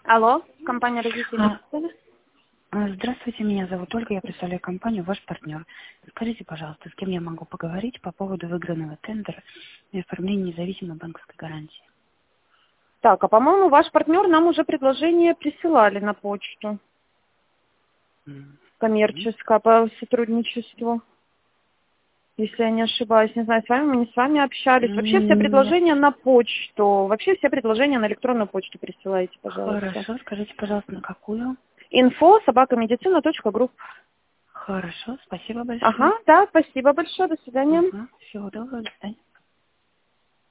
Алло, компания «Родители». Здравствуйте, меня зовут Ольга, я представляю компанию «Ваш партнер». Скажите, пожалуйста, с кем я могу поговорить по поводу выигранного тендера и оформления независимой банковской гарантии? Так, а по-моему, ваш партнер нам уже предложение присылали на почту. Коммерческое по сотрудничеству. Если я не ошибаюсь, не знаю, с вами мы не с вами общались. Вообще все Нет. предложения на почту. Вообще все предложения на электронную почту присылайте, пожалуйста. Хорошо, скажите, пожалуйста, на какую? info@medicina.group. Хорошо, спасибо большое. Ага, да, спасибо большое, до свидания. Всего доброго, до свидания.